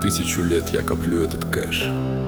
1000 лет я коплю этот кэш.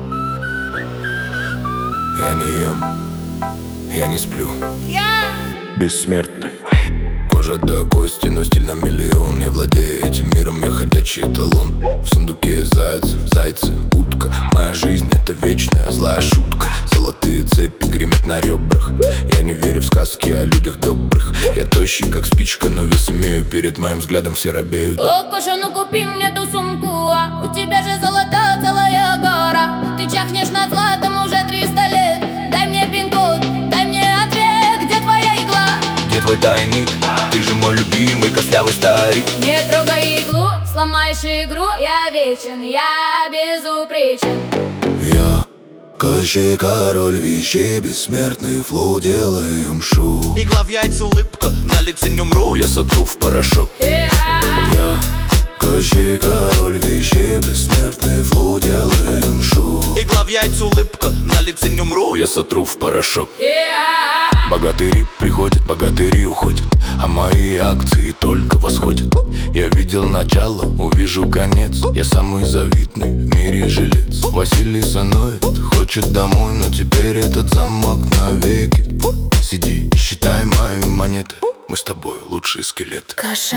Я не ем, я не сплю. Бессмертный. Кожа до кости, но стиль на миллион. Я владею этим миром, я ходячий эталон. В сундуке зайцы, утка. Моя жизнь это вечная злая шутка. Золотые цепи гремят на ребрах. Я не верю в сказки о людях добрых. Я тощий как спичка, но вес имею. Перед моим взглядом все робеют. О, Коша, ну купи мне ту сумку, у тебя же золота целая гора. Ты чахнешь над златом уже 300 лет. Дай мне пин-код, дай мне ответ, где твоя игла? Где твой тайник? Ты же мой любимый костлявый старик. Не трогай иглу, сломаешь игру. Я вечен, я безупречен. Я Кощей, король вещей, бессмертный флоу, делаем шоу. Игла в яйца, улыбка, на лице не умру. Я сотру в порошок. Я Кощей, король вещей, бессмертный флоу, делаем шоу. Игла в яйца, улыбка, на лице не умру. Я сотру в порошок. Богатыри приходят, богатыри уходят, а мои акции только восходят. Я видел начало, увижу конец. Я самый завидный в мире жилец. Василий санует, хочет домой, но теперь этот замок навеки. Сиди, считай мои монеты, мы с тобой лучшие скелеты. Коша,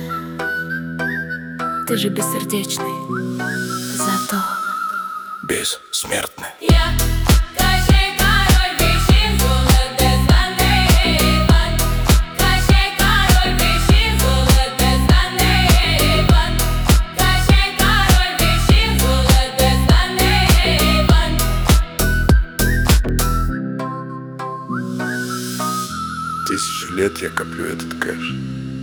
ты же бессердечный, зато Бессмертный. я Кощей, король вещей, золото званый Иван. Кощей, король вещей, золото званый Иван. Кощей, король вещей, золото званый Иван. 1000 лет я коплю этот кэш.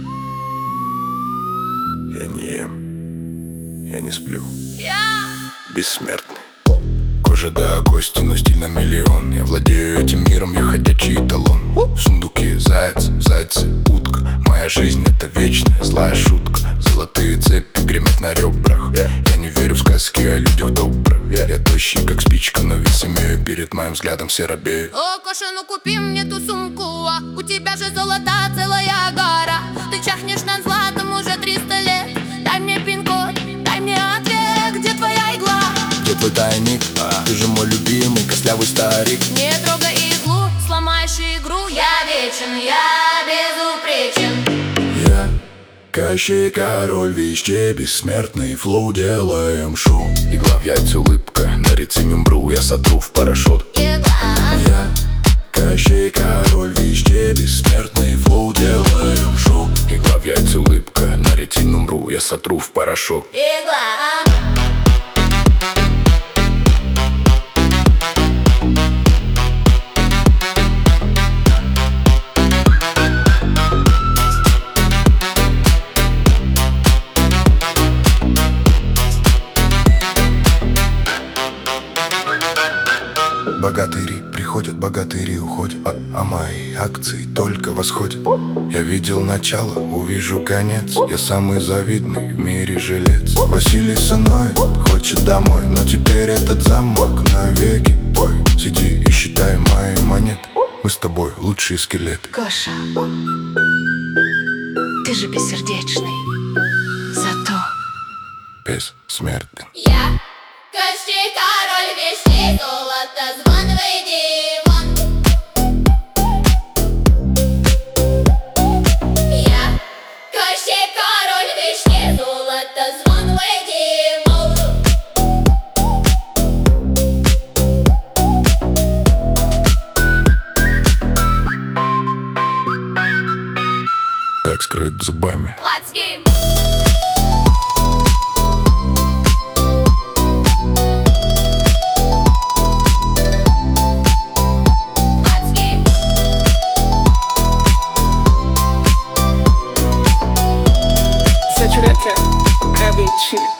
Я не ем, я не сплю. Бессмертный. Кожа до кости, но стиль на миллион. Я владею этим миром, я ходячий эталон. В сундуке зайцы, утка. Моя жизнь это вечная злая шутка. Золотые цепи гремят на ребрах. Я не верю в сказки о людях добрых. Я тощий как спичка, но вес имею. Перед моим взглядом все робеют. О, Коша, ну купи мне ту сумку, у тебя же золота целая гора. Ты чахнешь над златом уже 300 лет. Дай мне пин-код, дай мне ответ, где твоя игла? Где твой тайник? Ты же мой любимый костлявый старик. Не трогай иглу, сломаешь игру. Я вечен, я безупречен. Я Кощей, король вещей, бессмертный флоу, делаем шоу. Игла в яйца, улыбка, на рецеме мбру. Я сотру в порошок. Игла. Я Кощей, король вещей, бессмертный флоу, делаем шоу. Игла в яйца, улыбка, на рецеме мбру. Я сотру в порошок. Игла. Богатыри приходят, богатыри уходят, а мои акции только восходят. Я видел начало, увижу конец. Я самый завидный в мире жилец. Василий санует, хочет домой, но теперь этот замок навеки. Ой, сиди и считай мои монеты, мы с тобой лучшие скелеты. Коша, ты же бессердечный, зато Бессмертный. я Кощей, король вещей, золото званый Димон. Я Кощей, король вещей, золото званый Димон. Как скрыть зубами? Let's game. Saturate, cabbage.